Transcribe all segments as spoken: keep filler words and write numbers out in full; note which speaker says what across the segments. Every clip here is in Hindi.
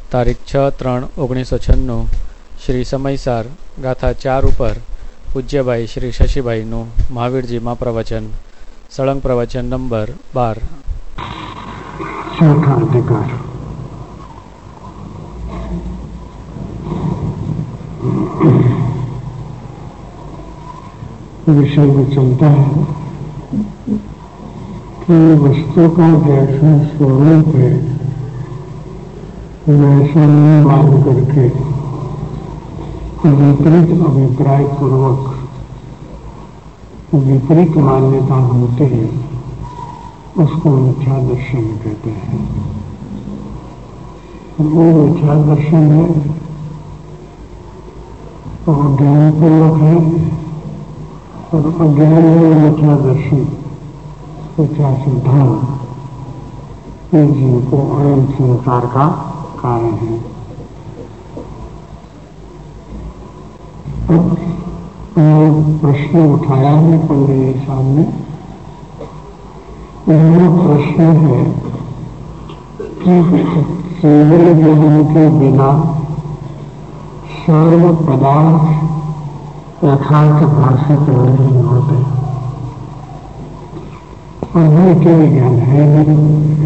Speaker 1: તારીખ છ ત્રણ ઓગણીસો છન્નું શ્રી સમયસાર ગાથા ચાર ઉપર પૂજ્યભાઈ શ્રી શશીભાઈનું મહાવીરજીમાં પ્રવચન સળંગ પ્રવચન નંબર બાર.
Speaker 2: चौथा अधिकार विषय में चलता है कि वस्तु का जैसा स्वरूप है वैसा नहीं मान करके विपरीत अभिप्राय पूर्वक विपरीत मान्यता होते हैं, उसको मिथ्या दर्शन कहते हैं. वो मिथ्या दर्शन है और ज्ञान पूर्वक है, और अज्ञान में मिथ्या दर्शन मिथ्या सिद्धांत ये जीव को अनंत संसार का कारण है. अब प्रश्न उठाया है पंडित जी सामने. यह प्रश्न है कि केवल ज्ञान के बिना सर्व पदार्थ यथार्थ भाषित नहीं होते, और ये केवल ज्ञान है नहीं,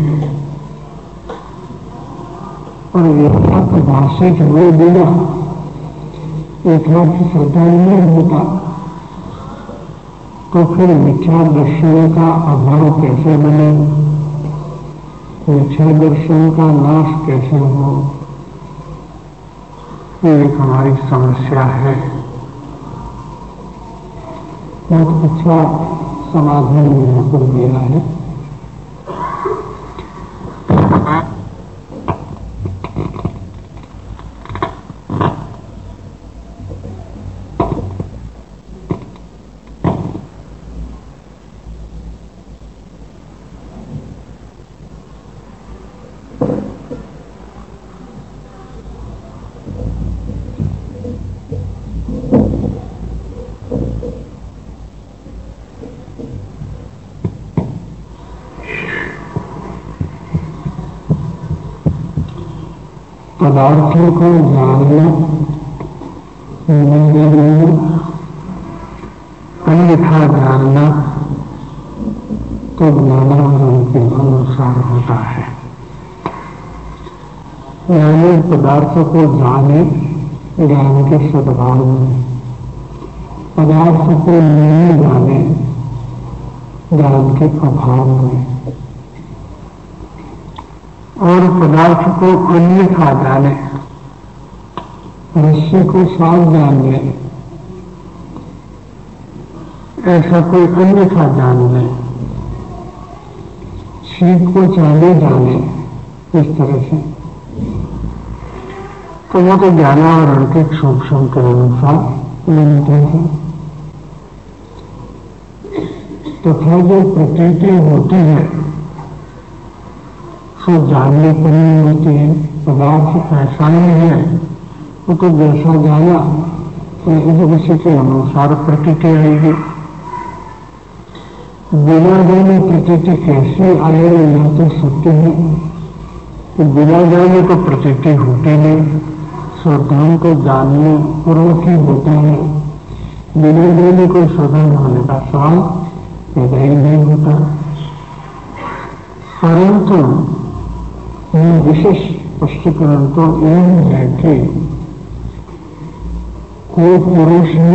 Speaker 2: और यथार्थ भाषित हुए बिना यथार्थ श्रद्धा नहीं होता, तो फिर मिथ्या दर्शन का अभाव कैसे बने, मिथ्या दर्शन का नाश कैसे हो, ये एक हमारी समस्या है. बहुत अच्छा समाधान यहाँ पर दिया है. पदार्थों को जानना, अन्यथा जानना तो ज्ञानावरण के अनुसार होता है. यानी पदार्थ को जाने ज्ञान के सद्भाव में, पदार्थ को नहीं जाने ज्ञान के अभाव में, और पदार्थ को अन्यथा जाने, रस्सी को साफ जान ले, ऐसा कोई अन्यथा जान ले, छींक को चांदी जाने, इस तरह से, तो वो तो ज्ञानावरण के सूक्ष्म के अनुसार मिलते हैं. तथा जो प्रतीति होती है सो जानने पर नहीं होती है. पदार्थ ऐसा ही है, वो तो जैसा जाना तो उसी के अनुसार प्रतीति आएगी. बिना जाने प्रतीति कैसे आएगी, यह तो सत्य है कि बिना जाने तो प्रतीति होती नहीं, श्रद्धान को जानने पूर्वक ही होता है. बिना जाने कोई श्रद्धान होने का सवाल पैदा ही नहीं होता. परंतु विशेष स्पष्टीकरण तो यह है कि कोई पुरुष है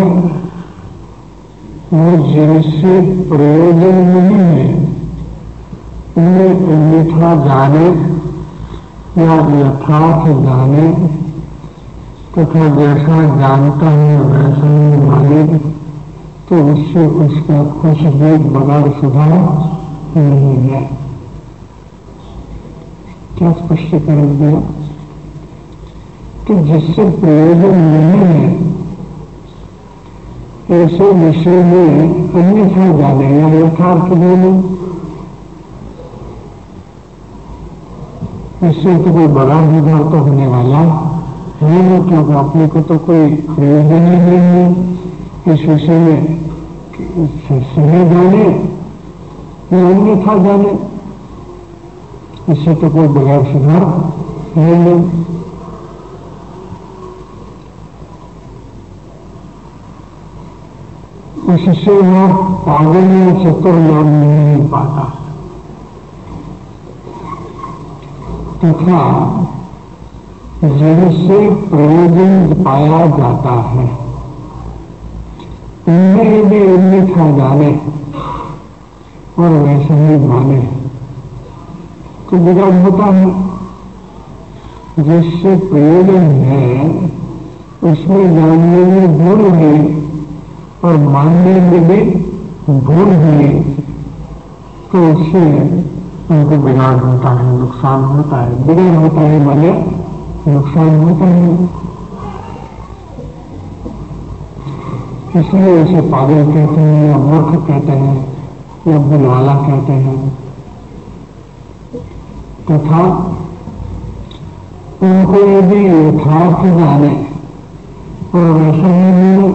Speaker 2: वो जिनसे प्रयोजन नहीं है उन्हें अन्यथा जाने या यथार्थ जाने, तथा जैसा जानता है वैसा ही माने, तो उससे उसका कुछ भी बड़ा सुधार नहीं है. क्या स्पष्टीकरण दिया कि जिससे प्रयोजन नहीं है ऐसे विषय में अन्यथा जाने या यथार्थ बोले, इससे तो कोई बड़ा सुधार तो होने वाला है नहीं, क्योंकि अपने को तो कोई प्रयोजन ही नहीं है इस विषय में. सही जाने या अन्यथा जाने, इससे तो कोई बगैर सुधार नहीं है. उससे वह पागल या चतुर लाभ नहीं पाता तथा जिनसे प्रयोजन पाया जाता है उनमें यदि अन्यथा जाने और वैसा ही माने तो बिगाड़ होता है। जिससे प्रयोजन है उसमें जानने में भूल हुई और मानने में भी भूल हुई तो उससे उनको बिगाड़ होता है, नुकसान होता है। बिगाड़ होता है माने नुकसान होता है। इसलिए उसे पागल कहते हैं या मूर्ख कहते हैं या भूलवाला कहते हैं तथा उनको यदि यथार्थ जाने और वैसा ही मिले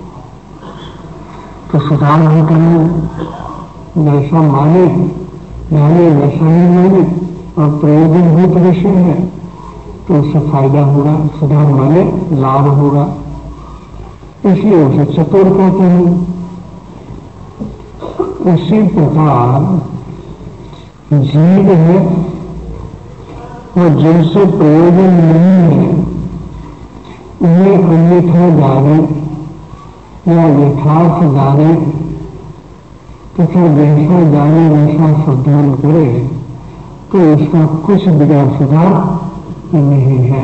Speaker 2: तो सुधार होता है। जैसा माने जाने वैसा ही माने और प्रयोजनभूत विषय है तो उससे फायदा होगा, सुधार माने लाभ होगा, इसलिए उसे चतुर कहते हैं। उसी प्रकार जीव है और जिनसे प्रयोजन नहीं है उन्हें अन्यथा जाने या यथार्थ जाने तथा जैसा जाने वैसा श्रद्धान करे तो इसका कुछ बिगाड़ सुधार नहीं है।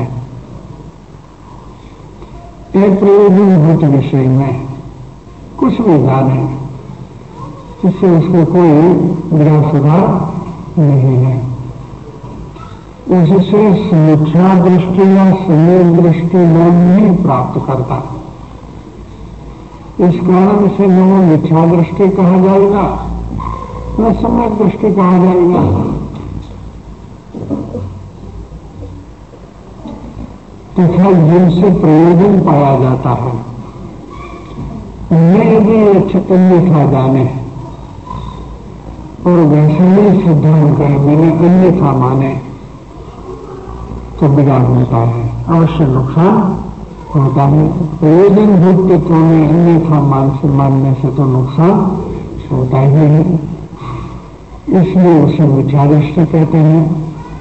Speaker 2: एक प्रयोजनभूत विषय में कुछ भी जाने इससे उसको कोई बिगाड़ सुधार नहीं है। उससे मिथ्या दृष्टि या समय दृष्टि नाम नहीं प्राप्त करता। इस कारण से न वो मिथ्या दृष्टि कहा जाएगा न समय दृष्टि कहा जाएगा। तथा जिनसे प्रयोजन पाया जाता है उन्हें यदि अन्यथा जाने और वैसे ही सिद्धांत करे मैंने अन्यथा माने तो बिगाड़ होता है, अवश्य नुकसान होता है। प्रयोजन भूत तत्वों में अन्यथा मान से मानने से तो नुकसान होता ही है। इसलिए उसे मिथ्या दृष्टि कहते हैं।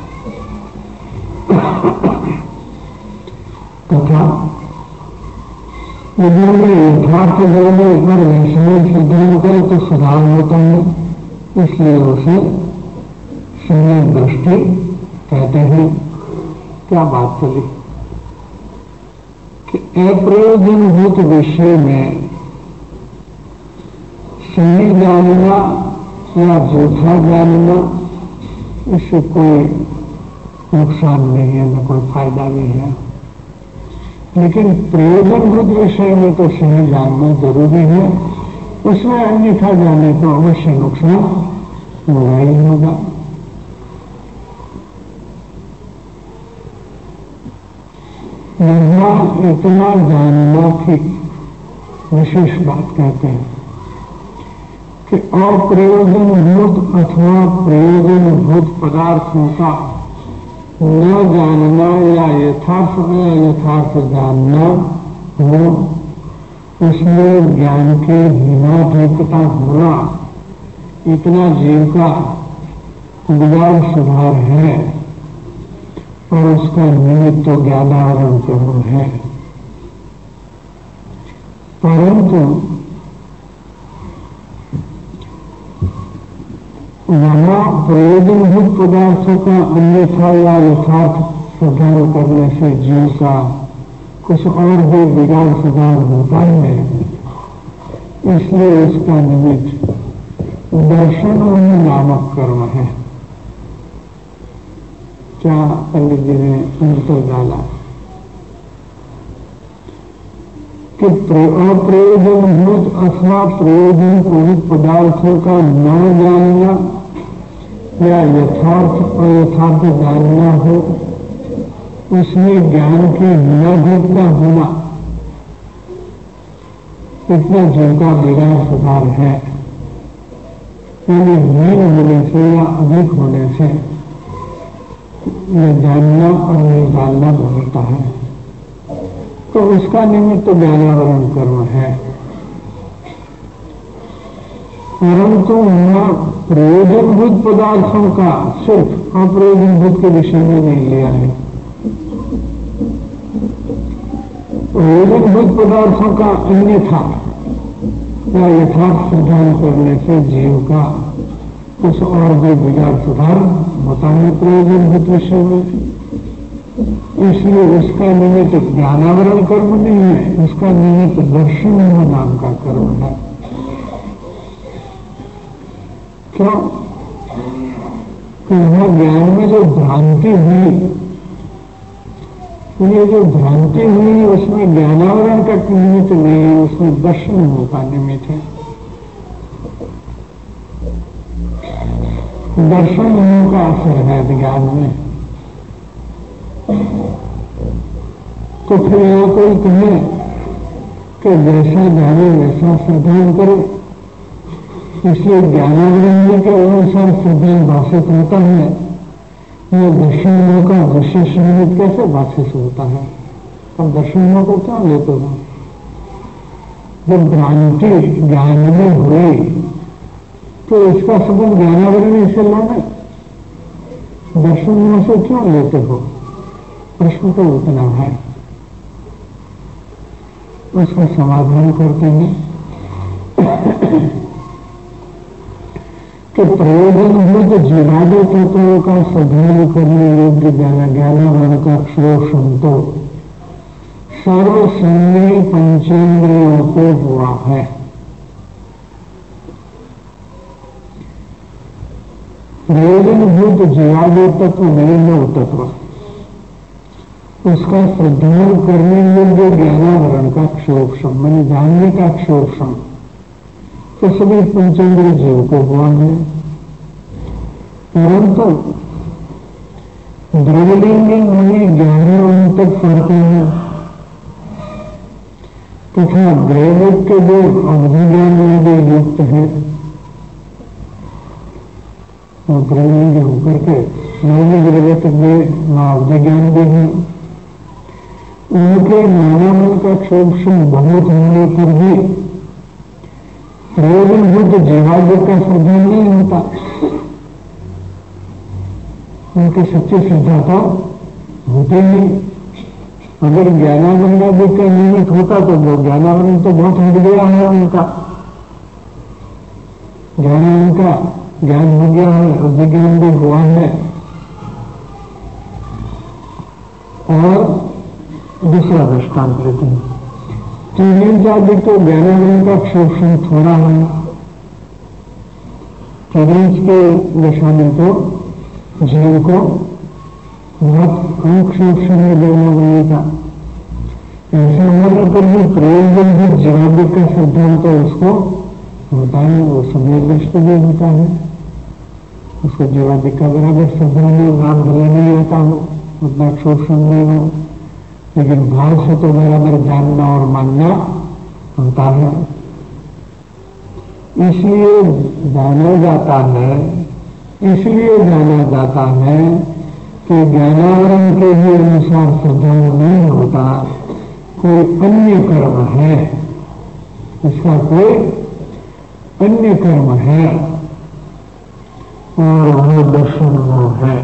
Speaker 2: तथा यदि यथार्थ बोलने पर वैष्णव सिद्धांत करे तो सुधार होता है, इसलिए उसे समय दृष्टि कहते हैं। क्या बात चली कि अप्रयोजनभूत विषय में सही जानना या झूठा जानना इससे कोई नुकसान नहीं है, न कोई फायदा नहीं है। लेकिन प्रयोजनभूत विषय में तो सही जानना जरूरी है, उसमें अन्यथा जाने तो अवश्य नुकसान होगा ही होगा। यहाँ इतना जानना की विशेष बात कहते हैं कि अप्रयोजनभूत अथवा प्रयोजनभूत पदार्थों का न जानना या यथार्थ या यथार्थ जानना हो, उसमें ज्ञान के हीनाधिकता होना इतना जीव का बिगाड़ सुधार है और उसका निमित्त तो ज्ञानावरण जरूर है। परंतु वहां प्रयोजनभूत पदार्थों का अन्यथा या यथार्थ सुधार करने से जीव का कुछ और भी बिगाड़ सुधार होता है। इसलिए इसका निमित्त दर्शन नामक कर्म है। क्या पंडित जी ने अंतर डाला कि अप्रयोजनभूत अथवा प्रयोजनभूत पदार्थों का न जानना या यथार्थ अयथार्थ जानना हो, उसमें ज्ञान की हीनाधिकता होना इतना जीव का बिगाड़ सुधार है। यानी हीन होने से या अधिक होने से यह जानना और नहीं जानना होता है, तो उसका निमित्त तो ज्ञानावरण कर्म है। परंतु वहां प्रयोजनभूत पदार्थों का सिर्फ अप्रयोजनभूत के विषय में नहीं लिया है। प्रयोजनभूत पदार्थों का अन्यथा या यथार्थ सिद्धांत करने से जीव का कुछ और भी बिगाड़ सुधार होता है प्रयोजनभूत विषय में। इसलिए उसका निमित्त ज्ञानावरण कर्म नहीं है, उसका निमित्त दर्शन नाम का कर्म है। क्यों? वहां ज्ञान में जो भ्रांति हुई, ये जो भ्रांति हुई उसमें ज्ञानावरण का निमित्त नहीं है, उसमें दर्शन मोह का निमित्त है। दर्शन मोह का असर है ज्ञान में। तो फिर यहाँ कोई कहे कि जैसा जाने वैसा सिद्धांत करे, इसलिए ज्ञानावरण के अनुसार सिद्धांत भाषित होता है। यह दर्शनों का विशेष निमित्त कैसे भाषित होता है? अब दर्शनों को क्या लेते हो? जब भ्रांति ज्ञान में हुई तो इसका संबंध ज्ञानावरण से लाना, दर्शनों से क्यों लेते हो? प्रश्न तो उतना है। उसका समाधान करते हैं कि प्रयोजनभूत जीवादि तत्वों का सद्भाव करने योग्य ज्ञानावरण का अक्षरोषण तो सर्वसंज्ञ पंचेंद्रियों को हुआ है। प्रयोजनभूत जीवादि तत्व निर्णय तत्व, उसका श्रद्धान करने योग्य ज्ञानावरण का क्षोभम, मैंने जानने का क्षोभम, तो सभी पंचेंद्रिय जीव को हुआ है। परंतु द्रवलिंग में ग्यारह तक फर्क है तथा ग्रहलोक के जो अवधि ज्ञान में जो युक्त है वो ग्रहलिंग होकर के नौवीं ग्रह तक में अवधि ज्ञान भी है। उनके नानामन का क्षोभम बहुत होने पर भी प्रयोजनभूत जीवादि का श्रद्धा नहीं होता। उनकी सच्ची श्रद्धा तो होते नहीं। अगर ज्ञानावरणादि का निमित्त होता तो वो ज्ञानावरण तो बहुत हट गया है उनका, ज्ञान उनका ज्ञान हो गया है, विज्ञान भी हुआ है। और दूसरा दृष्टांत लेते हैं, तीन जाति तो ज्ञानावरण का क्षोभम थोड़ा है। तीन के दशा में तो जीव को बहुत कम क्षोभम में ज्ञानावरण था। ऐसा होने पर भी प्रयोजन जीवादि का सिद्धांत तो उसको होता है, वो समय दृष्टि भी होता है। उसको जीवादि का बराबर सिद्धांत नाम भले नहीं होता हो, उतना क्षोभम नहीं हो, लेकिन भाव से तो बराबर जानना और मानना होता है। इसलिए जाना जाता है इसलिए जाना जाता है कि ज्ञानावरण के ही अनुसार सिद्धांत नहीं होता, कोई अन्य कर्म है, इसका कोई अन्य कर्म है और वह दर्शन वो है।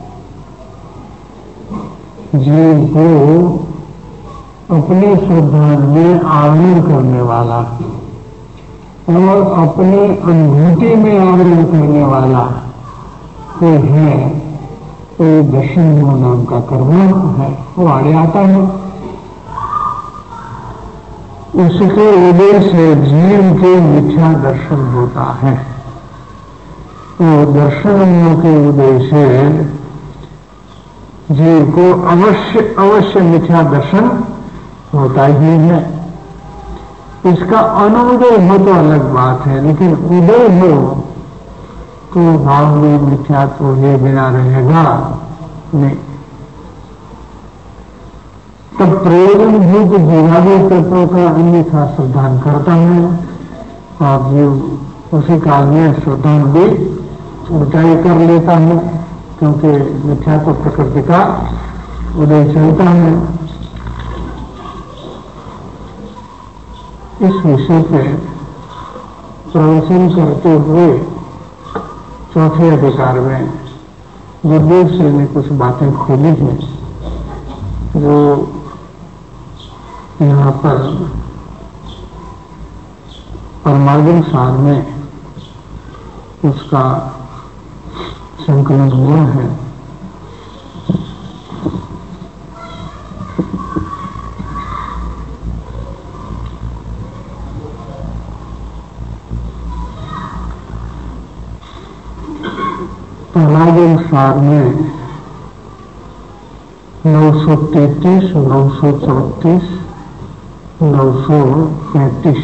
Speaker 2: जीव को अपने सिद्धांत में आवरण करने वाला और अपने अनुभूति में आवरण करने वाला कोई है, तो दर्शन नाम का कर्म है, वो आड़े आता है। उसके उदय से जीव के मिथ्या दर्शन होता है। तो दर्शन के उदय से जीव को अवश्य अवश्य मिथ्या दर्शन होता ही है। इसका अनुदय हो तो अलग बात है, लेकिन उदय हो तो भाव में मिथ्यात्व हुए बिना रहेगा नहीं। तब प्रयोजनभूत जीवादि तत्वों का अन्यथा श्रद्धान करता है और जीव उसी काल में श्रद्धान भी ऊंचाई कर लेता है, क्योंकि मिथ्यात्व प्रकृति का उदय चलता है। इस विषय पे प्रवचन करते हुए चौथे अधिकार में गुरुदेव श्री ने कुछ बातें खोली हैं जो यहाँ पर परमागम सार में उसका संकलन हुआ है। परमागम सार में नौ सौ तैतीस, नौ सौ चौतीस, नौ सौ पैंतीस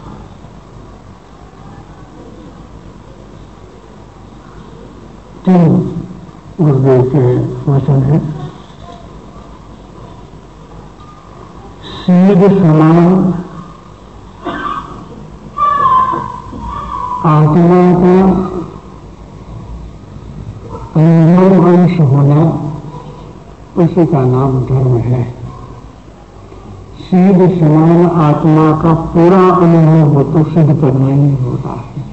Speaker 2: तीन गुरुदेव के वचन है। सीध समान आत्मा का अनुभव अंश होना, उसी का नाम धर्म है। सीध समान आत्मा का पूरा अनुभव हो तो सिद्ध करना ही होता है।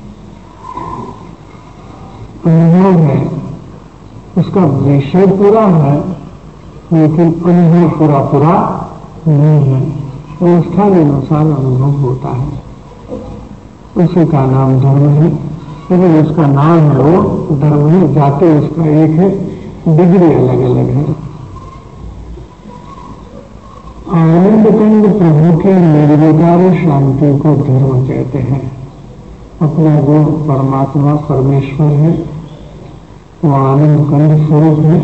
Speaker 2: अनुभव है, उसका विषय पूरा है, लेकिन अनुभव पूरा पूरा नहीं है। अवस्था के अनुसार अनुभव होता है, उसी का नाम धर्म है। लेकिन उसका नाम है वो धर्म है, जाते उसका एक है, डिग्री अलग अलग है। आनंद कंद प्रभु के निर्विकार शांति को धर्म कहते हैं। अपना जो परमात्मा परमेश्वर है वो आनंद कंद स्वरूप है।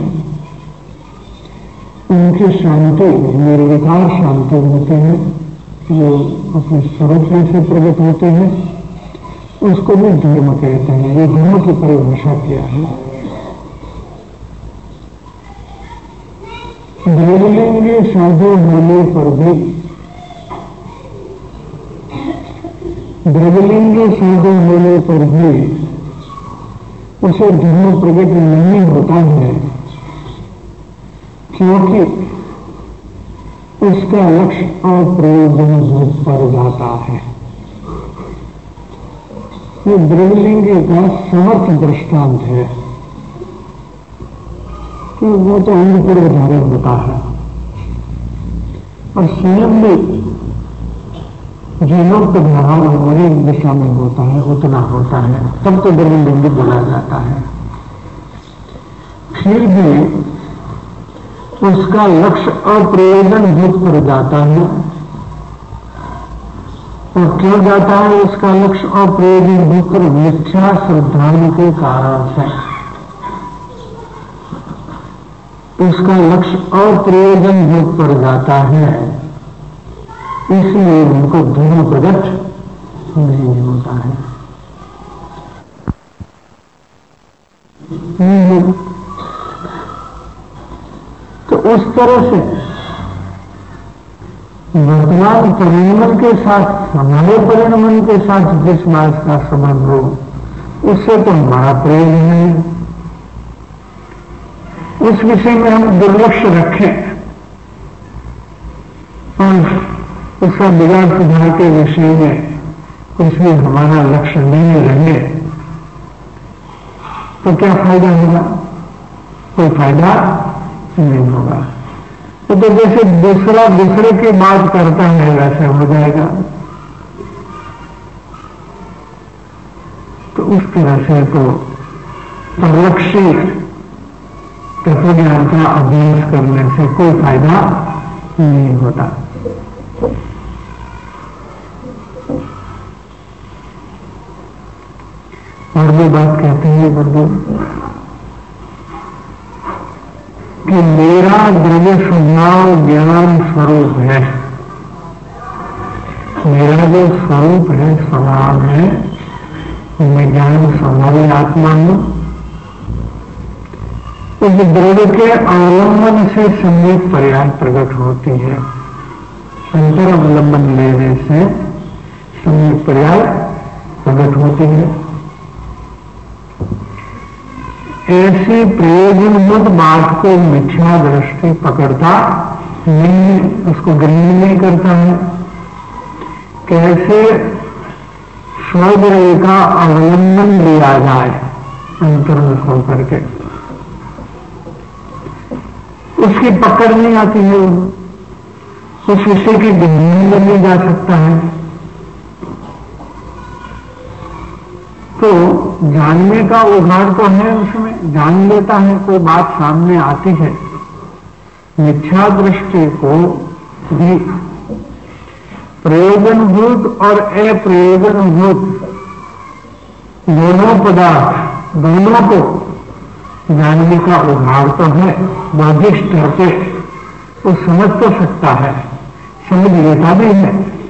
Speaker 2: उनकी शांति निर्विकार शांति होती है, जो अपने स्वरूप में से प्रकट होते हैं, उसको भी धर्म कहते हैं। ये धर्म की परिभाषा किया है। द्रव्यलिंगीय साधु होने पर भी द्रव्यलिंगीय साधु होने पर भी उसे धर्म प्रकट नहीं होता है, क्योंकि उसका लक्ष्य अप्रयोजन भूत पर जाता है। ये द्रव्यलिंगी का समर्थ दृष्टांत है कि वो तो अंग पूर्व धारण होता है, और स्वयं भी जीवोक्त भाव हमारी दिशा में होता है, उतना होता है, तब तो द्रव्यलिंगी बोला जाता है। फिर भी उसका लक्ष्य अप्रयोजन भूत पर जाता है। और क्यों जाता है उसका लक्ष्य अप्रयोजन भूत पर? मिथ्या श्रद्धाओं के कारण से उसका लक्ष्य अप्रयोजन भूत पर जाता है, इसलिए उनको धर्म प्रकट नहीं होता है। तो उस तरह से वर्तमान परिणमन के साथ, हमारे परिणमन के साथ जिस बात का संबंध हो, उससे तो हमारा प्रयोजन है। उस विषय में हम दुर्लक्ष्य रखें और उसका बिगाड़ सुधार के विषय में कुछ भी हमारा लक्ष्य नहीं रहे, तो क्या फायदा होगा? कोई फायदा नहीं होगा। तो, तो जैसे दूसरा दूसरे की बात करता है वैसे हो जाएगा। तो उस तरह से तो परलक्षित तत्वज्ञान का अभ्यास करने से कोई फायदा नहीं होता। और वो बात कहते हैं गुरुदेव कि मेरा द्रव्य स्वभाव ज्ञान स्वरूप है। मेरा जो स्वरूप है, स्वभाव है, मैं ज्ञान स्वभाव आत्मा हूं। उस द्रव्य के अवलंबन से सम्यक पर्याय प्रकट होती है। अंतर अवलंबन लेने से सम्यक पर्याय प्रकट होती है। ऐसी प्रयोजनबद्ध बात को मिथ्या दृष्टि पकड़ता नहीं, उसको ग्रहण नहीं करता है। कैसे स्वग्रह का अवलंबन लिया जाए अंतर्मुख होकर के, उसकी पकड़ नहीं आती है, उस विषय की गहराई में नहीं जा सकता है। तो जानने का उघाड़ तो है, उसमें जान लेता है, कोई बात सामने आती है। मिथ्या दृष्टि को भी प्रयोजनभूत और अप्रयोजनभूत दोनों पदार्थ, दोनों को जानने का उघाड़ तो है। बौद्धिक स्तर पे वो समझ तो सकता है, समझ लेता भी है,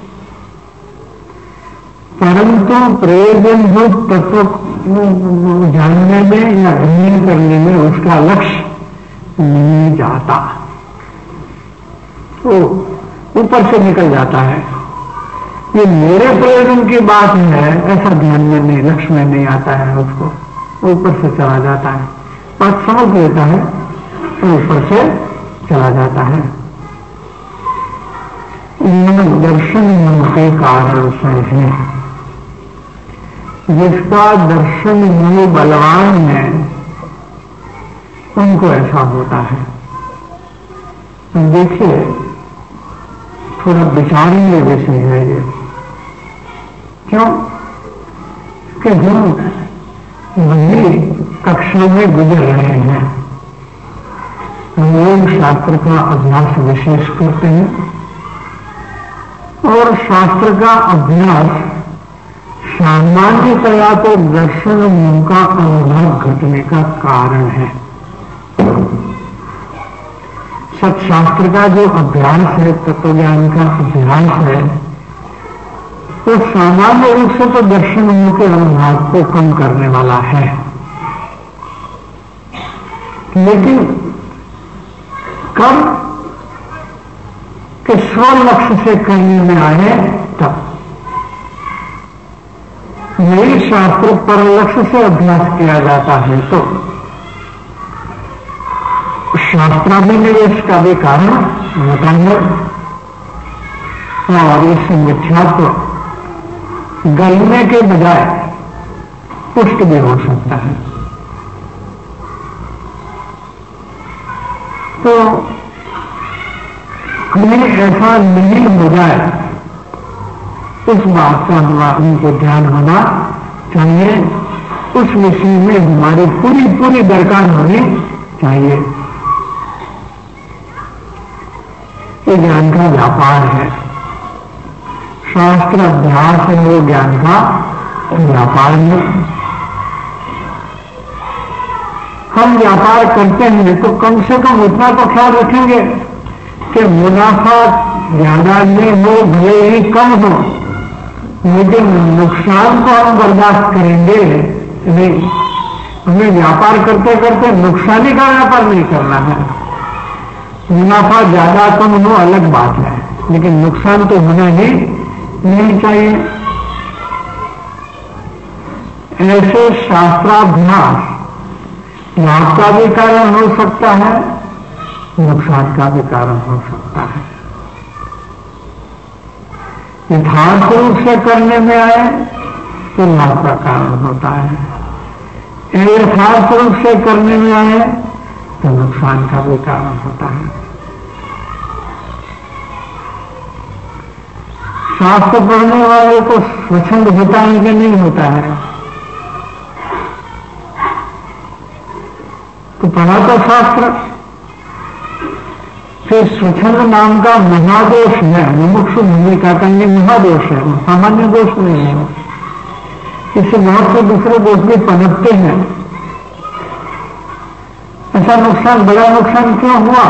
Speaker 2: परंतु प्रयोजनभूत तत्व जानने में या अध्ययन करने में उसका लक्ष्य नहीं जाता, तो ऊपर से निकल जाता है। ये मेरे प्रयोजन की बात है ऐसा ध्यान में नहीं, लक्ष्य में नहीं आता है, उसको ऊपर से चला जाता है। बात समझ लेता है तो ऊपर से चला जाता है। इन दर्शन मन के कारण से है, जिसका दर्शन मन बलवान है उनको ऐसा होता है। तो देखिए, थोड़ा विचारणीय विषय है ये। क्यों कि हम वही कक्षा में गुजर रहे हैं, हम लोग शास्त्र का अभ्यास विशेष करते हैं और शास्त्र का अभ्यास सामान्यतया तो दर्शन मन का अनुभव घटने का कारण है। सत्शास्त्र का जो अभ्यास है, तत्वज्ञान का अभ्यास है, तो सामान्य रूप से तो दर्शन मन के अनुभव को कम करने वाला है, लेकिन कब के स्व लक्ष्य से करने में आए तब। यही शास्त्र पर लक्ष्य से अभ्यास किया जाता है तो शास्त्राभिनिवेश का भी कारण होता है और इस मिथ्यात्व गलने के बजाय पुष्ट भी हो सकता है। तो कहीं ऐसा नहीं हो जाए, उस बात का हमारा उनको ध्यान होना चाहिए, उस विषय में हमारी पूरी पूरी दरकार होनी चाहिए। ये ज्ञान का व्यापार है, शास्त्र अभ्यास है वो ज्ञान का व्यापार है। हम व्यापार करते हैं तो कम से कम इतना तो ख्याल रखेंगे कि मुनाफा ज्यादा नहीं हो, भले ही कम हो, लेकिन नुकसान को हम बर्दाश्त करेंगे नहीं। हमें व्यापार करते करते नुकसानी का व्यापार नहीं करना है। मुनाफा ज्यादा कम हो अलग बात है, लेकिन नुकसान तो होना ही नहीं चाहिए। ऐसे शास्त्राभ्यास लाभ का भी कारण हो सकता है, नुकसान का भी कारण हो सकता है। यथार्थ रूप से करने में आए तो लाभ का कारण होता है, यथार्थ रूप से करने में आए तो नुकसान का भी कारण होता है। शास्त्र पढ़ने वाले को स्वच्छंद होता है कि नहीं होता है? तो पढ़ा तो शास्त्र, फिर स्वच्छंद नाम का महादोष है, मुमुक्षु भूमिका का ये महादोष है, सामान्य दोष नहीं है। इससे बहुत से दूसरे दोष भी पनपते हैं। ऐसा नुकसान, बड़ा नुकसान क्यों हुआ?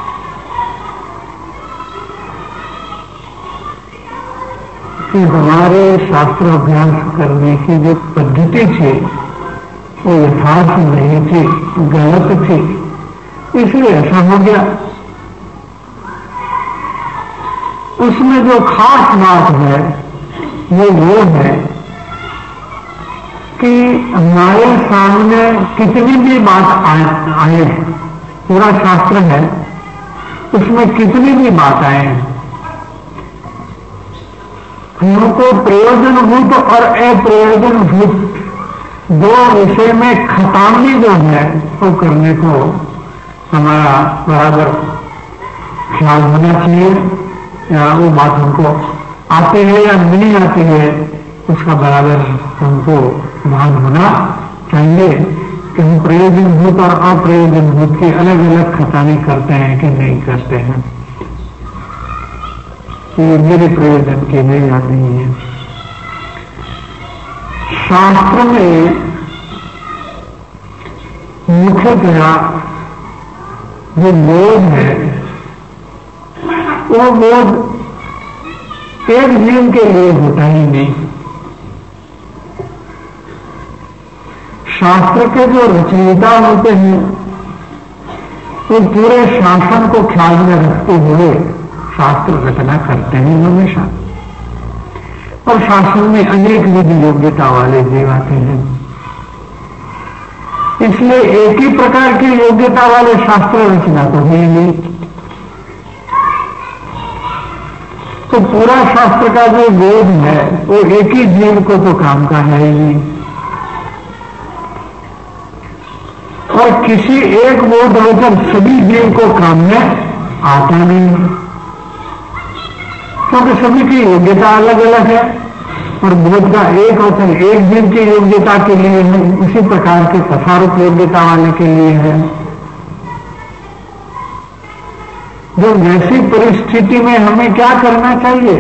Speaker 2: कि हमारे शास्त्र अभ्यास करने की जो पद्धति थी वो यथार्थ नहीं थी, गलत थी, इसलिए ऐसा हो गया। उसमें जो खास बात है वो वो है कि हमारे सामने कितनी भी बात आए, पूरा शास्त्र है उसमें कितनी भी बात आए, हमको प्रयोजनभूत और अप्रयोजनभूत दो विषय में खतामी जो है वो करने को हमारा बराबर ख्याल होना चाहिए, या वो बात हमको आती है या नहीं आती है उसका बराबर हमको भान होना चाहिए कि हम प्रयोजनभूत और अप्रयोजनभूत की अलग अलग खतानी करते हैं कि नहीं करते हैं। ये मेरे प्रयोजन के लिए या नहीं है। शास्त्र में मुख्यतया जो बोध है वो बोध एक जीव के लिए होता ही नहीं। शास्त्र के जो रचयिता होते हैं वो पूरे शासन को ख्याल में रखते हुए शास्त्र रचना करते हैं हमेशा, और शासन में अनेक विधि योग्यता वाले जीव आते हैं। इसलिए एक ही प्रकार की योग्यता वाले शास्त्र रचना तो है नहीं, तो पूरा शास्त्र का जो बोध है वो एक ही जीव को तो काम का है ही नहीं, और किसी एक बोध होकर सभी जीव को काम में आता नहीं, क्योंकि सभी की योग्यता अलग अलग है, और बोध का एक वचन एक जीव की योग्यता के लिए है, उसी प्रकार के तथारूप योग्यता वाले के लिए है। जो वैसी परिस्थिति में हमें क्या करना चाहिए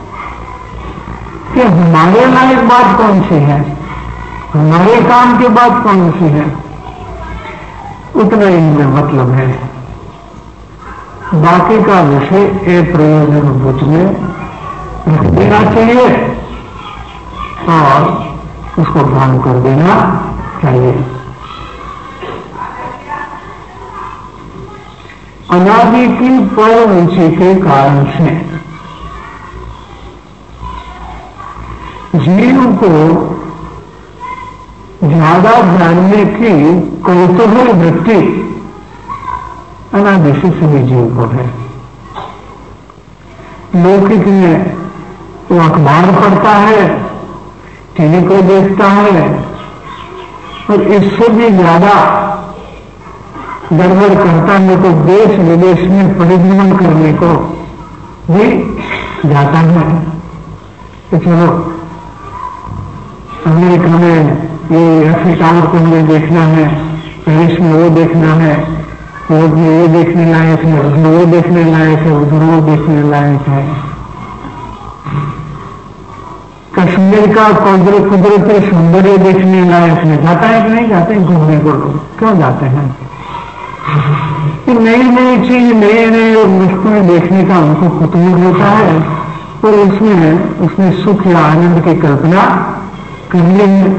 Speaker 2: कि हमारे लायक बात कौन सी है, हमारे काम की बात कौन सी है, उतना ही हमें मतलब है। बाकी का विषय अप्रयोजनभूत में रख देना चाहिए और उसको ध्यान कर देना चाहिए। अनादि की परम रुचि के कारण से जीव को ज्यादा जानने की कौतूहल वृत्ति अनादि से सभी जीव को है। लौकिक में वो अखबार पढ़ता है, टीवी को देखता है, और इससे भी ज्यादा गड़बड़ करता है तो देश विदेश में परिभ्रमण करने को भी जाता है कि चलो अमेरिका में ये ऐसे टावर को हमें देखना है, पेरिस में वो देखना है, वो ये देखने लायक है, उधर वो देखने लायक है, उधर वो देखने लायक है। कश्मीर का कुदरती सौंदर्य देखने लायक है, जाता है कि नहीं जाते हैं घूमने को लोग? क्यों जाते हैं? कि नई नई चीज नए नए वस्तुएं देखने का उनको कुतूहल होता है, और उसमें उसमें सुख या आनंद की कल्पना करनी है।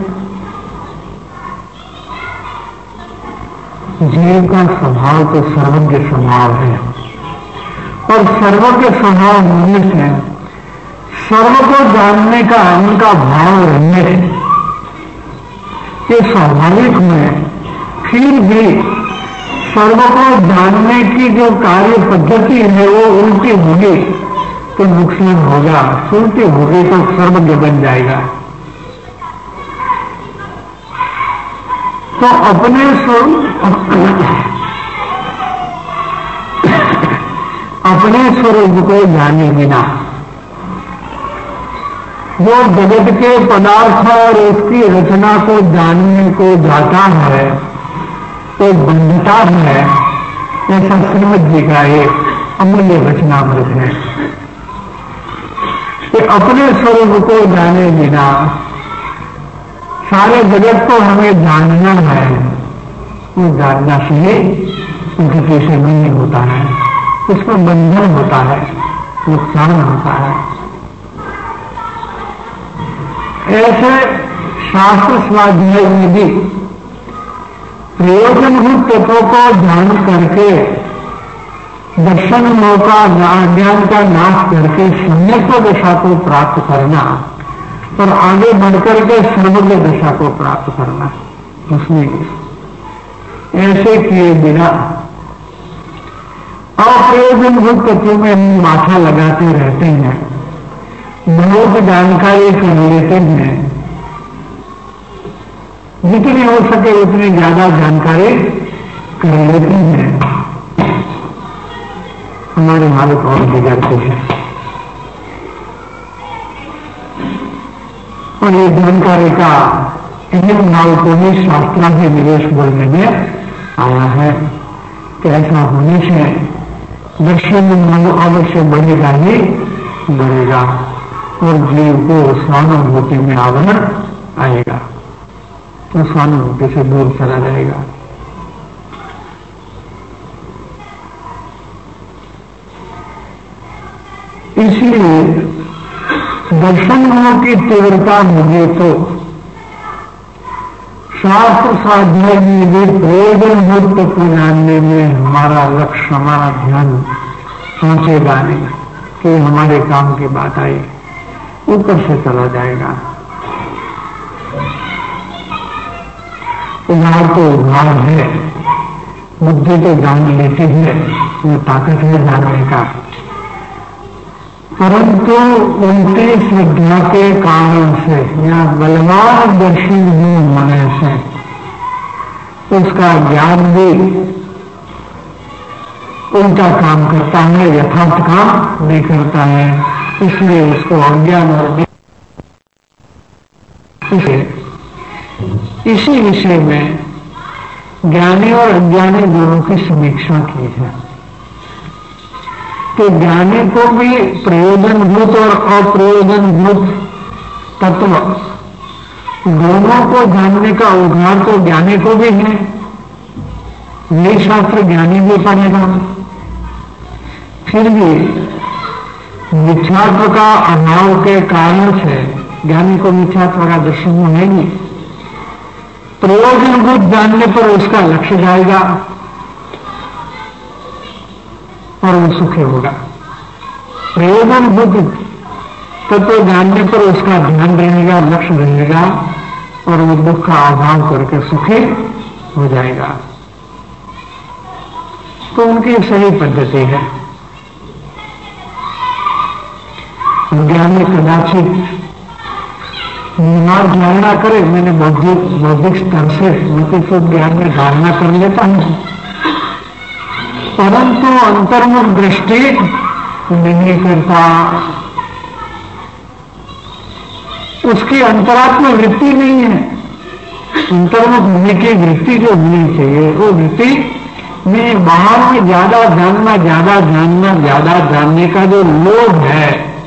Speaker 2: जीव का स्वभाव तो सर्वज्ञ स्वभाव है, और सर्वज्ञ स्वभाव होने से सर्व को जानने का उनका भाव रहने ये स्वाभाविक में फिर भी सर्व को जानने की जो कार्य पद्धति है वो उल्टी होगी तो नुकसान होगा, उल्टी होगी तो सर्वज्ञ बन जाएगा। तो अपने स्वरूप अपने स्वरूप को जाने बिना जो जगत के पदार्थ और उसकी रचना को जानने को जाता है तो बंधता है। ऐसा श्रीमद जी का एक अमूल्य वचनामृत है कि अपने स्वरूप को जाने बिना सारे जगत को हमें जानना है, वो जानना से ही गति से नहीं होता है, उसमें बंधन होता है, नुकसान होता है। ऐसे शास्त्र स्वाध्याय में भी प्रयोजनभूत तत्वों को ध्यान करके दर्शन मौका ज्ञान का नाश करके शून्यत्व दशा को प्राप्त करना और आगे बढ़कर के सर्वज्ञ दशा को प्राप्त करना, उसमें ऐसे किए बिना अप्रयोजनभूत तत्वों में हम माथा लगाते रहते हैं बहुत जानकारी कर लेते हैं, जितनी हो सके उतनी ज्यादा जानकारी कर लेते हैं, हमारे मालिक और बिगड़ते हैं। और ये जानकारी का इन नाव को ही शास्त्रों के निवेश बोलने में आया है कि ऐसा होने से दर्शन मन अवश्य बढ़ेगा ही बढ़ेगा और जीव को स्वानुभूति में आवरण आएगा, तो स्वानुभूति से दूर चला जाएगा। इसलिए दर्शन की तीव्रता होगी तो शास्त्र स्वाध्याय में भी प्रयोजन मुक्त को जानने में हमारा लक्ष्य, हमारा ध्यान पहुंचेगा नहीं कि हमारे काम की बात आई, ऊपर से चला जाएगा। उधार तो उधार है, बुद्धि तो जान लेती है, वो ताकत है जानने का, परंतु उनकी श्रद्धा के कारण से या बलवान दर्शन होने से उसका ज्ञान भी उल्टा काम करता है, यथार्थ काम नहीं करता है, इसलिए उसको अज्ञान और इसे इसी विषय में ज्ञानी और अज्ञानी दोनों की समीक्षा की है कि ज्ञानी को भी प्रयोजनभूत और अप्रयोजनभूत तत्व दोनों को जानने का उद्धार तो ज्ञानी को भी है, ये शास्त्र ज्ञानी भी पढ़ेगा। फिर भी मिथ्यात्व का अभाव के कारण से ज्ञानी को मिथ्यात्व का दर्शन है नहीं, प्रयोजनभूत जानने पर उसका लक्ष्य जाएगा और वो सुखी होगा। प्रयोजनभूत तत्व जानने पर उसका ध्यान रहेगा, लक्ष्य रहेगा और वो दुख का अभाव करके सुखी हो जाएगा। तो उनकी सही पद्धति है। ज्ञानी कदाचित निर्माण धारणा करे, मैंने बौद्धिक बौद्धिक स्तर से तो ज्ञान में धारणा कर लेता हूं, परंतु अंतर्मुख दृष्टि नहीं करता, उसकी अंतरात्मा वृत्ति नहीं है। अंतर्मुख होने की वृत्ति जो होनी चाहिए वो वृत्ति में बाहर में ज्यादा जानना ज्यादा जानना ज्यादा जानने का जो लोभ है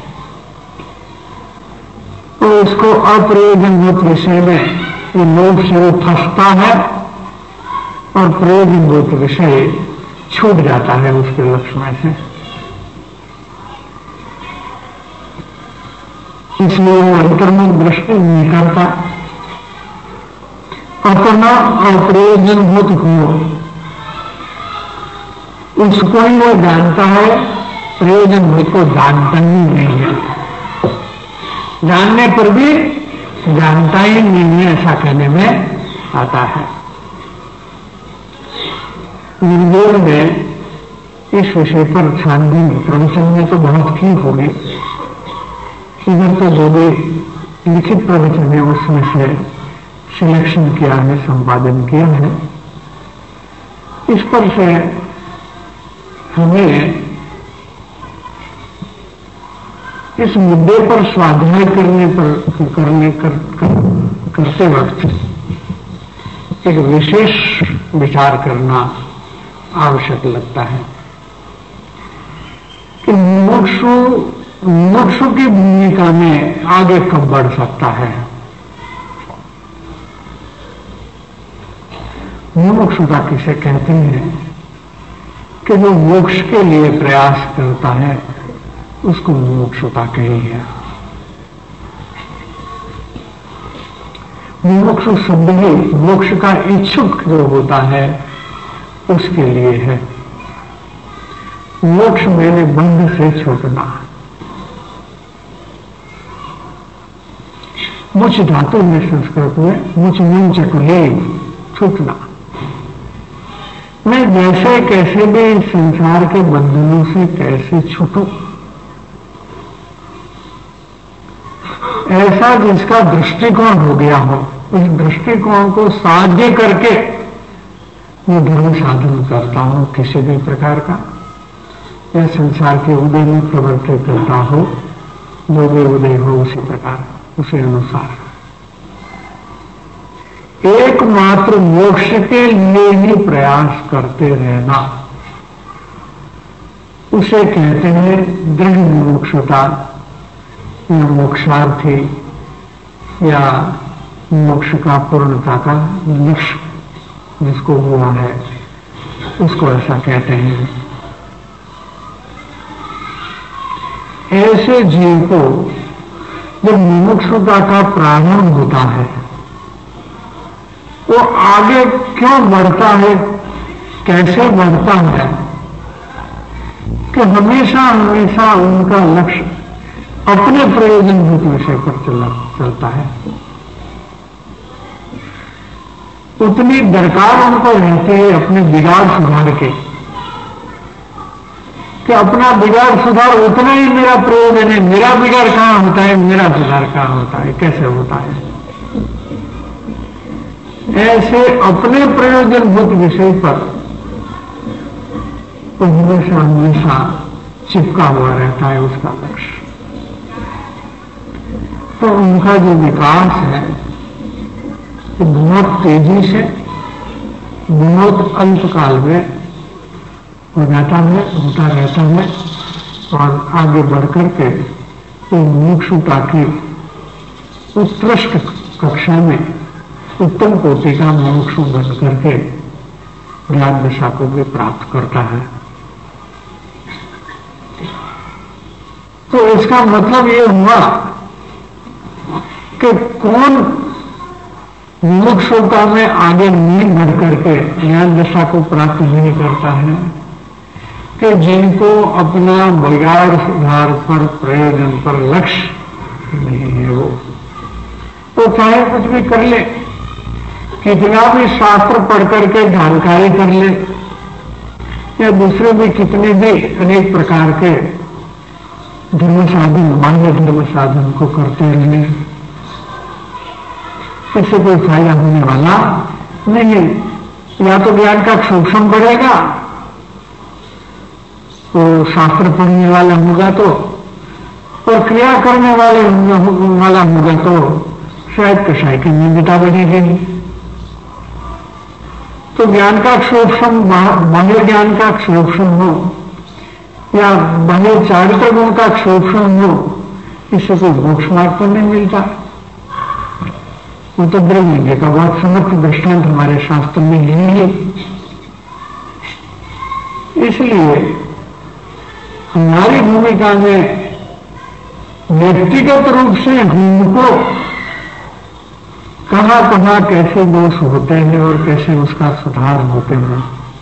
Speaker 2: तो उसको अप्रयोजनभूत विषय में ये लोभ से वो फंसता है और प्रयोजनभूत विषय छूट जाता है उसके लक्ष्य में से। इसलिए वो अंतर्मुख दृष्टि नहीं करता, अपना अप्रयोजनभूत हो उसको ही वो जानता है, प्रयोजनभूत को जानता ही नहीं है। जानने पर भी जानता ही नहीं है ऐसा कहने में आता है। निर्गुण में इस विषय पर छानबीन प्रवचन में तो बहुत ठीक होगी, इधर तो जो भी लिखित प्रवचन है उसमें से सिलेक्शन किया है, संपादन किया है। इस पर से हमें इस मुद्दे पर स्वाध्याय करने पर करने कर, कर, करते वक्त एक विशेष विचार करना आवश्यक लगता है कि मुमुक्षु मुमुक्षु की भूमिका में आगे कब बढ़ सकता है। मुमुक्षुता किसे कहते हैं कि जो मोक्ष के लिए प्रयास करता है उसको मुमुक्षुता कही है। मुमुक्षु शब्द ही मोक्ष का इच्छुक जो होता है उसके लिए है। मोक्ष मैंने बंध से छूटना। मुच धातु में संस्कृत में मुच मुंचक ले छूटना। मैं जैसे कैसे भी संसार के बंधनों से कैसे छूटूं, ऐसा जिसका दृष्टिकोण हो गया हो, उस दृष्टिकोण को साध्य करके मैं धर्म साधन करता हूं किसी भी प्रकार का, या संसार के उदय में प्रवर्तित करता हो, जो भी उदय हो उसी प्रकार उसी अनुसार एकमात्र मोक्ष के लिए ही प्रयास करते रहना, उसे कहते हैं दृढ़ मुमुक्षुता या मोक्षार्थी या मोक्ष का पूर्णता का लक्ष्य जिसको हुआ है उसको ऐसा कहते हैं। ऐसे जीव को जब मुमुक्षुता का प्रारंभ होता है वो आगे क्यों बढ़ता है, कैसे बढ़ता है कि हमेशा हमेशा उनका लक्ष्य अपने प्रयोजनभूत विषय पर चल, चलता है। उतनी दरकार उनको रहती है अपने बिगाड़ सुधार के कि अपना बिगाड़ सुधार उतना ही मेरा प्रयोजन है, मेरा बिगाड़ कहां होता है, मेरा सुधार कहां होता है, कैसे होता है। ऐसे अपने प्रयोजनभूत विषय पर तो हमेशा हमेशा चिपका हुआ रहता है उसका लक्ष्य। तो उनका जो विकास है तो बहुत तेजी से बहुत अल्पकाल में हो जाता है, होता रहता है और आगे बढ़कर के तो मुमुक्षुता की उत्कृष्ट कक्षा में उत्तम कोटि का मुमुक्षु बन करके ज्ञान दशा को भी प्राप्त करता है। तो इसका मतलब ये हुआ कि कौन मुमुक्षुता में आगे नहीं बढ़ करके ज्ञान दशा को प्राप्त नहीं करता है कि जिनको अपना बिगाड़ सुधार पर प्रयोजन पर लक्ष्य नहीं है, वो तो चाहे कुछ भी कर ले, कितना भी शास्त्र पढ़ करके जानकारी कर ले या दूसरे भी कितने भी अनेक प्रकार के धर्म साधन बाह्य धर्म साधन को करते रहे, इससे कोई फायदा होने वाला नहीं। या तो ज्ञान का सूक्ष्म बढ़ेगा तो शास्त्र पढ़ने वाला होगा तो, और क्रिया करने वाले वाला होगा तो शायद कषाय की निंदता बढ़ेगी। तो ज्ञान का सूक्ष्म बाह्य ज्ञान का सूक्ष्म हो या बाह्य चारित्र गुण का सूक्ष्म हो, इससे कोई मोक्ष मार्ग तो नहीं मिलता। वो तो ब्रह्म का बहुत समर्थ दृष्टांत हमारे शास्त्र में नहीं है। इसलिए हमारी भूमिका में व्यक्तिगत रूप से हमको कहां कहां कैसे दोष होते हैं और कैसे उसका सुधार होते हैं,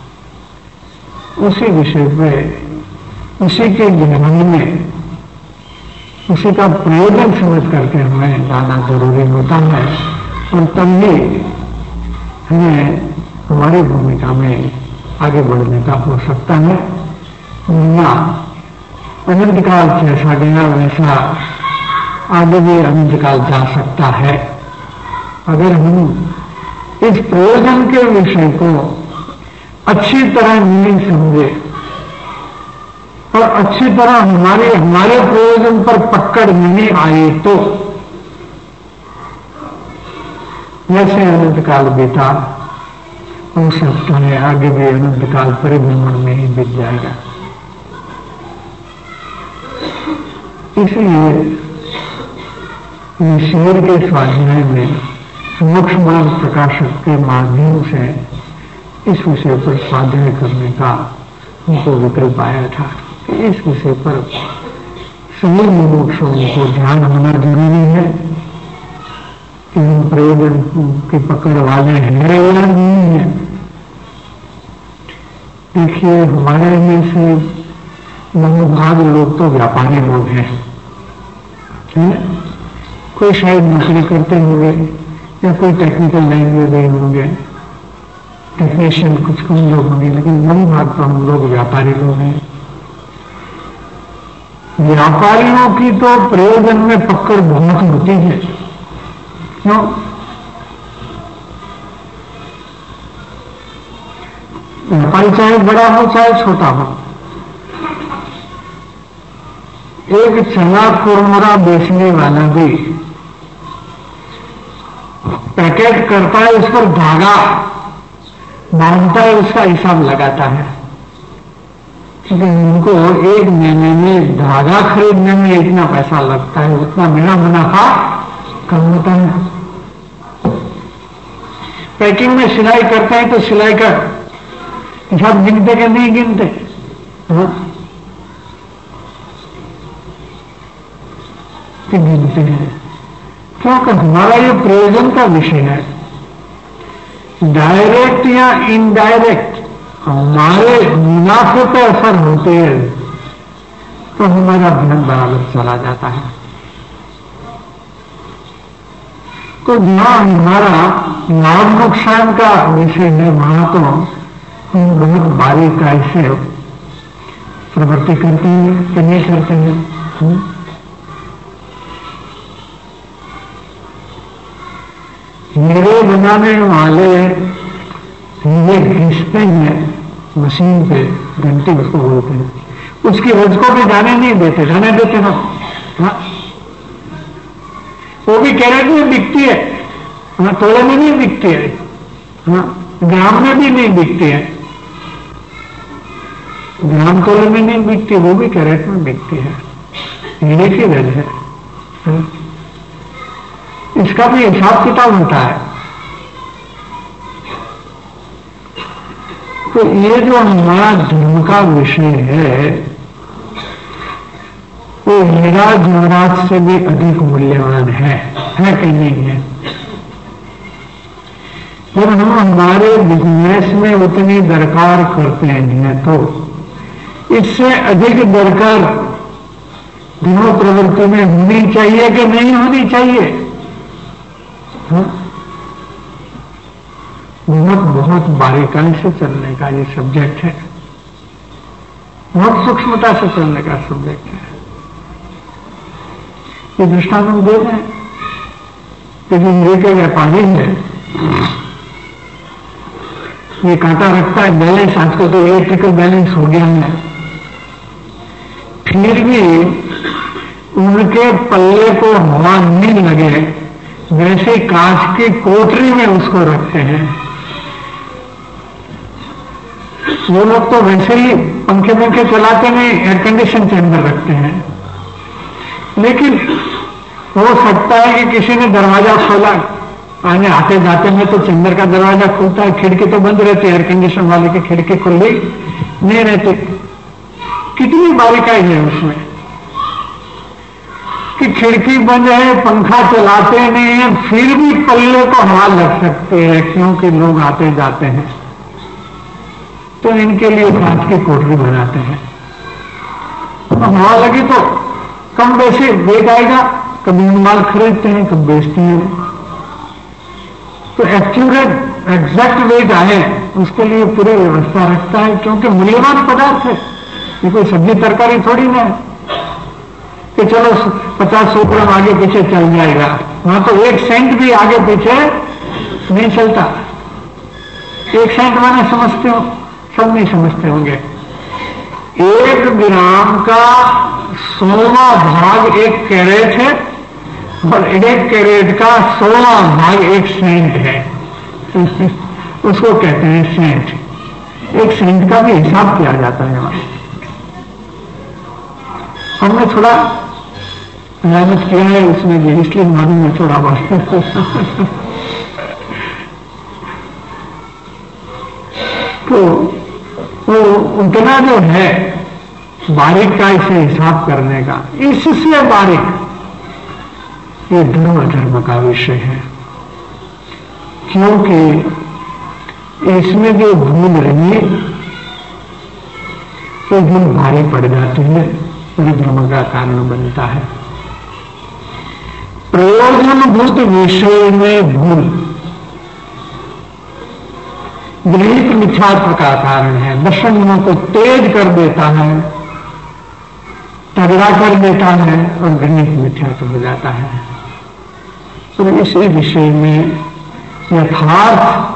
Speaker 2: उसी विषय पे उसी के ज्ञान में उसी का प्रयोजन समझ करके हमें जाना जरूरी होता है। और तब भी हमें हमारी भूमिका में आगे बढ़ने का हो सकता है। या अनंत काल जैसा गया वैसा आगे भी अनंत काल जा सकता है अगर हम इस प्रयोजन के विषय को अच्छी तरह नहीं समझे और अच्छी तरह हमारे हमारे प्रयोजन पर पकड़ नहीं आए तो जैसे अनंत काल बीता हो सकता है आगे भी अनंत काल परिभ्रमण में ही बीत जाएगा। इसलिए शरीर के स्वाध्याय में मोक्ष मार्ग प्रकाशक के माध्यम से इस विषय पर स्वाध्याय करने का उनको विकल्प आया था कि इस विषय पर सभी मुमुक्षों को ध्यान होना जरूरी है कि हम प्रयोजन की पकड़ वाले हैं या नहीं है। देखिए हमारे में से बहुभाग लोग तो व्यापारी लोग हैं, कोई शायद नौकरी करते होंगे या कोई टेक्निकल लाइन में गए होंगे, टेक्नीशियन कुछ कम लोग होंगे, लेकिन बहुभाग तो हम लोग व्यापारी लोग हैं। व्यापारियों की तो प्रयोजन में पकड़ बहुत होती है। क्यों? व्यापारी चाहे बड़ा हो चाहे छोटा हो, एक चना कुरमुरा बेचने वाला भी पैकेट करता है, उस पर धागा बांधता है, उसका हिसाब लगाता है। क्योंकि उनको एक महीने में धागा खरीदने में इतना पैसा लगता है, उतना मेरा मुनाफा कम होता है। पैकिंग में सिलाई करते हैं तो सिलाई का हिसाब गिनते के नहीं गिनते, हाँ? गिनते हैं। क्योंकि हमारा ये प्रयोजन का विषय है। डायरेक्ट या इनडायरेक्ट हमारे मुनाफे पर असर होते हैं तो हमारा धन बराबर चला जाता है। तो जहां हमारा लाभ नुकसान का विषय है, वहां तो हम बहुत बारीकाई से प्रवृत्ति करते हैं कि नहीं करते हैं। हुँ? मेरे बनाने वाले ये घिसते हैं मशीन पे, घंटी उसको बोलते हैं, उसकी रज को भी जाने नहीं देते, जाने देते ना, हाँ? वो भी कैरेट में बिकती है, हाँ? तोले में नहीं बिकती है, हाँ? ग्राम में भी नहीं बिकती है, ग्राम तोले में नहीं बिकती, वो भी कैरेट में बिकती है। ये की रज है, हाँ? इसका भी हिसाब किताब होता है। तो ये जो हमारा धर्म का विषय है वो हीरा जवाहरात से भी अधिक मूल्यवान है, है कि नहीं है? जब हम हमारे बिजनेस में उतनी दरकार करते हैं तो इससे अधिक दरकार धर्म प्रवृत्ति में होनी चाहिए कि नहीं होनी चाहिए? बहुत बहुत बारीकाई से चलने का ये सब्जेक्ट है, बहुत सूक्ष्मता से चलने का सब्जेक्ट है। ये दृष्टांत हम दे दें कि जिंदगी के व्यापारी है, ये कांटा रखता है बैलेंस, आजकल तो इलेक्ट्रिकल बैलेंस हो गया है, फिर भी उनके पल्ले को हवा नहीं लगे वैसे कांच की कोठरी में उसको रखते हैं। वो लोग तो वैसे ही पंखे पंखे चलाते नहीं, एयर कंडीशन चैम्बर रखते हैं। लेकिन हो सकता है कि किसी ने दरवाजा खोला, आने आते जाते में तो चैम्बर का दरवाजा खुलता है, खिड़की तो बंद रहती है, एयर कंडीशन वाले की खिड़की खुली नहीं रहती। कितनी बारीकाई है उसमें कि खिड़की बंद है, पंखा चलाते नहीं है, फिर भी पल्ले को हवा लग सकते हैं क्योंकि लोग आते जाते हैं, तो इनके लिए कांच की कोठरी बनाते हैं। हवा लगी तो कम वैसे वेट आएगा, कभी माल खरीदते हैं कभी बेचते हैं, तो एक्यूरेट एग्जैक्ट वेट आए उसके लिए पूरी व्यवस्था रखता है, क्योंकि मूल्यवान पदार्थ है, ये कोई सब्जी तरकारी थोड़ी ना है कि चलो पचास सौ ग्राम आगे पीछे चल जाएगा। वहां तो एक सेंट भी आगे पीछे नहीं चलता। एक सेंट माने समझते हो? सब नहीं समझते होंगे। एक ग्राम का सोलह भाग एक कैरेट है और एक कैरेट का सोलह भाग एक सेंट है। उसको कहते हैं सेंट। एक सेंट का भी हिसाब किया जाता है वहां। हमने थोड़ा मेहनत किया है उसमें भी, इसलिए मालूम है थोड़ा बहुत। तो वो उतना जो है बारीकाई से हिसाब करने का, इससे बारीक ये धर्म धर्म का विषय है, क्योंकि इसमें जो भूल रही तो भूल भारी पड़ जाती है, परिभ्रम का कारण बनता है। प्रयोजनभूत विषय में भूल गृहित मिथ्यात्व का कारण है, दर्शनों को तेज कर देता है, तगड़ा कर देता है और गणित मिथ्यात्व हो जाता है। तो इसी विषय में यथार्थ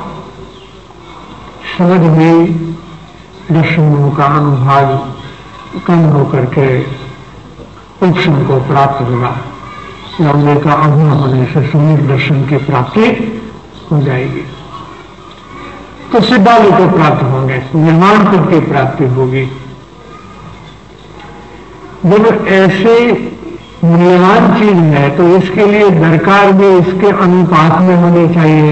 Speaker 2: समझ में दर्शनों का अनुभाग कम होकर के उपशम को प्राप्त होगा या उनका अभाव होने से सम्यक दर्शन की प्राप्ति हो जाएगी। तो सिद्धालु को प्राप्त होंगे, निर्माण पद की प्राप्ति होगी। जब ऐसे मूल्यवान चीज है तो इसके लिए दरकार भी इसके अनुपात में होनी चाहिए,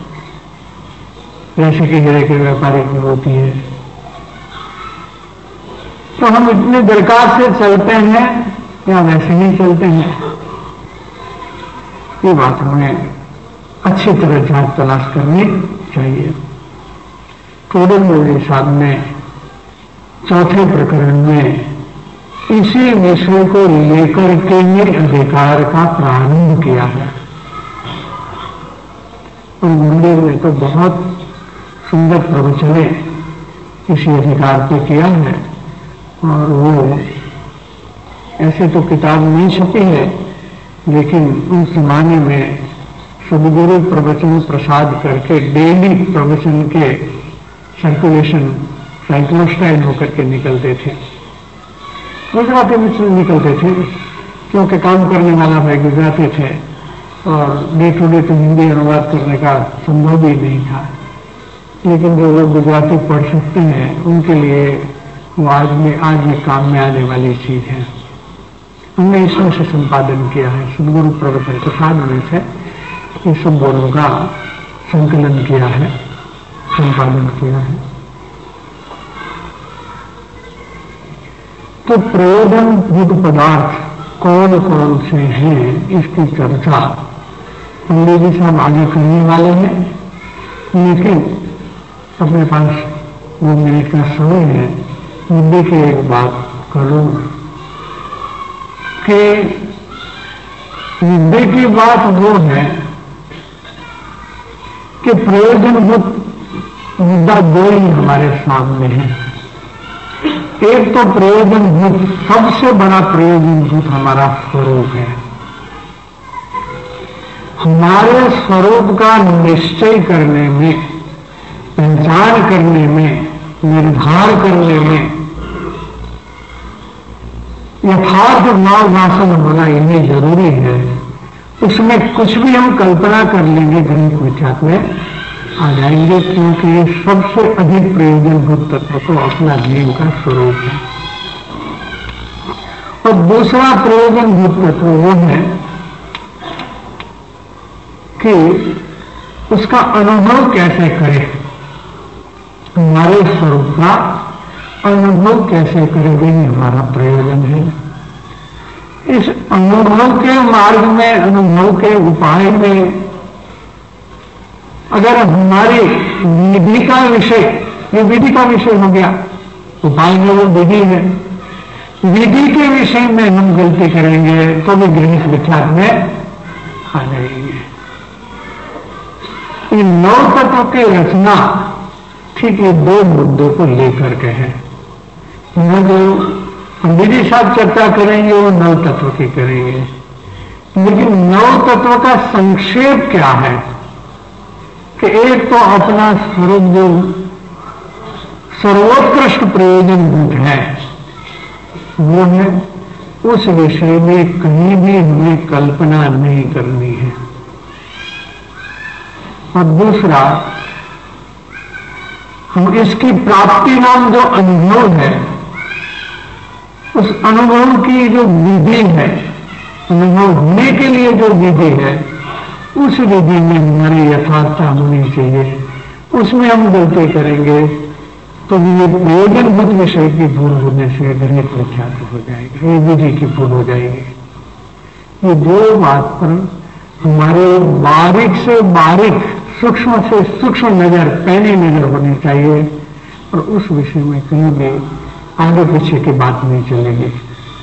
Speaker 2: जैसे कि हीरे के व्यापारी की होती है। तो हम इतने दरकार से चलते हैं या वैसे नहीं चलते हैं, ये बात हमें अच्छी तरह जांच तलाश करनी चाहिए। टोडर मौलवी साहब ने चौथे प्रकरण में इसी विषय को लेकर के ही अधिकार का प्रारंभ किया है। और मंदिर में तो बहुत सुंदर प्रवचने इसी अधिकार पे किया है, और वो ऐसे तो किताब नहीं छपी है, लेकिन उस जमाने में सदगुरु प्रवचन प्रसाद करके डेली प्रवचन के सर्कुलेशन साइक्लोस्टाइल होकर के निकलते थे। गुजराती में से निकलते थे क्योंकि काम करने वाला भाई गुजराती थे और डे टू डे तो हिंदी अनुवाद करने का संभव ही नहीं था। लेकिन जो लोग गुजराती पढ़ सकते हैं उनके लिए वो आज में आज ये काम में आने वाली चीज है। हमने इसमें से संपादन किया है, सदगुरु प्रवचन प्रसाद में से ये सब बोलों का संकलन किया है, संपादन किया है। तो प्रयोजन भूत पदार्थ कौन कौन से हैं, इसकी चर्चा पंडित जी साहब आगे करने वाले हैं, लेकिन अपने पास दो मिनट का समय है, मुद्दे की एक बात करूं कि मुद्दे की बात वो है कि प्रयोजनभूत मुद्दा दो ही हमारे सामने है। एक तो प्रयोजनभूत, सबसे बड़ा प्रयोजनभूत हमारा स्वरूप है। हमारे स्वरूप का निश्चय करने में, पहचान करने में, निर्धार करने में यथार्थ भाव भाषण होना इन्हें जरूरी है। उसमें कुछ भी हम कल्पना कर लेंगे गणित मिथ्यात्व में आ जाएंगे, क्योंकि ये सबसे अधिक प्रयोजनभूत तत्व तो अपना जीव का स्वरूप है। और दूसरा प्रयोजनभूत तत्व वो है कि उसका अनुभव कैसे करें, हमारे स्वरूप का अनुभव कैसे करेंगे, ये हमारा प्रयोजन है। इस अनुभव के मार्ग में, अनुभव के उपाय में अगर हमारी विधि का विषय, ये विधि का विषय हो गया, उपाय में वो विधि है, विधि के विषय में हम गलती करेंगे तो भी गृहित विचार में आ जाएंगे। ये नौ तत्व की रचना ठीक ये दो मुद्दों को लेकर के है। यहां जो पंडित जी साहब चर्चा करेंगे वो नौ तत्व की करेंगे, लेकिन नौ तत्व का संक्षेप क्या है कि एक तो अपना स्वरूप जो सर्वोत्कृष्ट प्रयोजनभूत है वो है, उस विषय में कहीं भी हमें कल्पना नहीं करनी है। और दूसरा, हम इसकी प्राप्ति नाम जो अनुभव है, उस अनुभव की जो विधि है, अनुभव होने के लिए जो विधि है, उस विधि में हमारी यथार्थता होनी चाहिए। उसमें हम गलती करेंगे तो ये प्रयोजनभूत विषय की भूल होने से गणित विख्यात हो जाएगा, ये विधि की भूल हो जाएगी। ये दो बात पर हमारे बारीक से बारीक, सूक्ष्म से सूक्ष्म नजर, पैनी नजर होनी चाहिए, और उस विषय में कहीं भी आगे पीछे की बात नहीं चलेगी।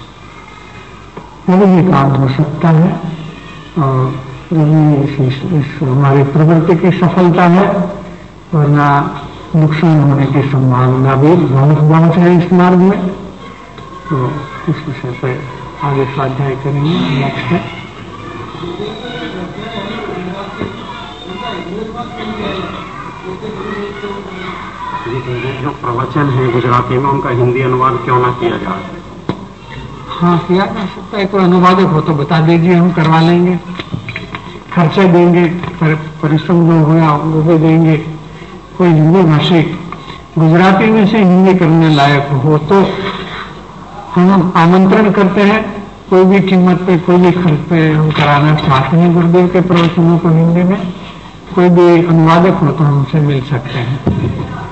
Speaker 2: यही काम हो सकता है और यही इस, इस हमारी प्रवृत्ति की सफलता है, वरना नुकसान होने की संभावना भी बहुत बहुत है इस मार्ग में। तो इस विषय पर आगे स्वाध्याय करेंगे। नेक्स्ट है
Speaker 3: जो प्रवचन है गुजराती में, उनका हिंदी अनुवाद क्यों ना किया जाए?
Speaker 2: हाँ, किया जा सकता है। कोई अनुवादक हो तो बता दीजिए, हम करवा लेंगे, खर्चा देंगे, पर परिश्रम जो होगा वो भी देंगे। कोई हिंदी भाषी गुजराती में से हिंदी करने लायक हो तो हम आमंत्रण करते हैं। कोई भी कीमत पे, कोई भी खर्च पे हम कराना चाहते हैं गुरुदेव के प्रवचनों को हिंदी में। कोई भी अनुवादक हो तो हमसे मिल सकते हैं।